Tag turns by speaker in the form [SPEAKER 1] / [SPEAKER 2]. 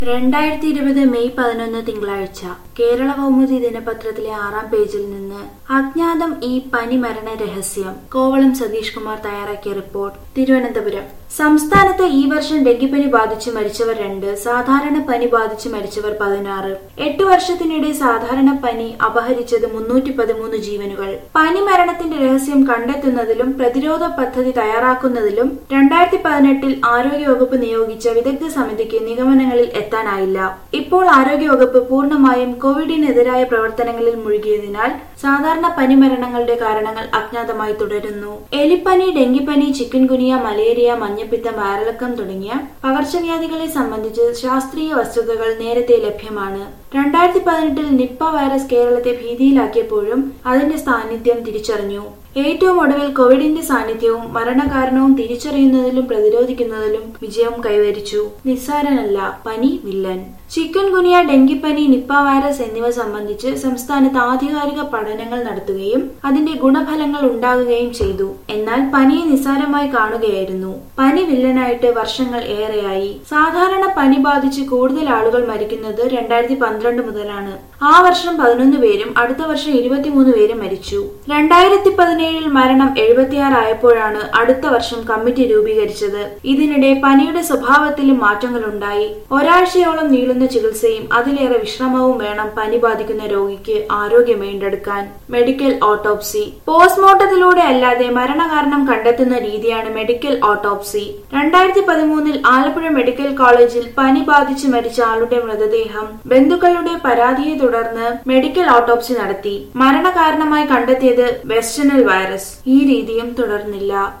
[SPEAKER 1] 2020 May 11 തിങ്കളാഴ്ച കേരള കൗമുദി ദിനപത്രത്തിലെ 6-ാം പേജിൽ നിന്ന് അജ്ഞാതം ഈ പനി മരണ രഹസ്യം. കോവളം സതീഷ് കുമാർ തയ്യാറാക്കിയ റിപ്പോർട്ട്. തിരുവനന്തപുരം. സംസ്ഥാനത്ത് ഈ വർഷം ഡെങ്കിപ്പനി ബാധിച്ച് മരിച്ചവർ 2, സാധാരണ പനി ബാധിച്ച് മരിച്ചവർ 16. 8 വർഷത്തിനിടെ സാധാരണ പനി അപഹരിച്ചത് 313 ജീവനുകൾ. പനി മരണത്തിന്റെ രഹസ്യം കണ്ടെത്തുന്നതിലും പ്രതിരോധ പദ്ധതി തയ്യാറാക്കുന്നതിലും 2018 ആരോഗ്യവകുപ്പ് നിയോഗിച്ച വിദഗ്ധ സമിതിക്ക് നിഗമനങ്ങളിൽ എത്താനായില്ല. ഇപ്പോൾ ആരോഗ്യവകുപ്പ് പൂർണ്ണമായും കോവിഡിനെതിരായ പ്രവർത്തനങ്ങളിൽ മുഴുകിയതിനാൽ സാധാരണ പനി മരണങ്ങളുടെ കാരണങ്ങൾ അജ്ഞാതമായി തുടരുന്നു. എലിപ്പനി, ഡെങ്കിപ്പനി, ചിക്കൻ ഗുനിയ, മലേറിയ, മഞ്ഞപ്പിത്തം, വയറിളക്കം തുടങ്ങിയ പകർച്ചവ്യാധികളെ സംബന്ധിച്ച് ശാസ്ത്രീയ വസ്തുതകൾ നേരത്തെ ലഭ്യമാണ്. 2018 നിപ്പ വൈറസ് കേരളത്തെ ഭീതിയിലാക്കിയപ്പോഴും അതിന്റെ സാന്നിധ്യം തിരിച്ചറിഞ്ഞു. ഏറ്റവും ഒടുവിൽ കോവിഡിന്റെ സാന്നിധ്യവും മരണകാരണവും തിരിച്ചറിയുന്നതിലും പ്രതിരോധിക്കുന്നതിലും വിജയം കൈവരിച്ചു. നിസ്സാരനല്ല പനി വില്ലൻ. ചിക്കൻ ഗുനിയ, ഡെങ്കിപ്പനി, നിപ്പ വൈറസ് എന്നിവ സംബന്ധിച്ച് സംസ്ഥാനത്ത് ആധികാരിക പഠനങ്ങൾ നടത്തുകയും അതിന്റെ ഗുണഫലങ്ങൾ ഉണ്ടാകുകയും ചെയ്തു. എന്നാൽ പനിയെ നിസ്സാരമായി കാണുകയായിരുന്നു. പനി വില്ലനായിട്ട് വർഷങ്ങൾ ഏറെയായി. സാധാരണ പനി ബാധിച്ച് കൂടുതൽ ആളുകൾ മരിക്കുന്നത് 2012 മുതലാണ്. ആ വർഷം 11 പേരും അടുത്ത വർഷം 23 പേരും മരിച്ചു. 2017 മരണം 76 ആയപ്പോഴാണ് അടുത്ത വർഷം കമ്മിറ്റി രൂപീകരിച്ചത്. ഇതിനിടെ പനിയുടെ സ്വഭാവത്തിലും മാറ്റങ്ങളുണ്ടായി. ഒരാഴ്ചയോളം നീളുന്ന ചികിത്സയും അതിലേറെ വിശ്രമവും വേണം പനി ബാധിക്കുന്ന രോഗിക്ക് ആരോഗ്യം വീണ്ടെടുക്കാൻ. Medical autopsy. പോസ്റ്റ്മോർട്ടത്തിലൂടെ അല്ലാതെ മരണകാരണം കണ്ടെത്തുന്ന രീതിയാണ് മെഡിക്കൽ ഓട്ടോപ്സി. 2013 ആലപ്പുഴ മെഡിക്കൽ കോളേജിൽ പനി ബാധിച്ച് മരിച്ച ആളുടെ മൃതദേഹം ബന്ധുക്കളുടെ പരാതിയെ തുടർന്ന് മെഡിക്കൽ ഓട്ടോപ്സി നടത്തി. മരണകാരണമായി കണ്ടെത്തിയത് വെസ്റ്റനൽ വൈറസ്. ഈ രീതിയും തുടർന്നില്ല.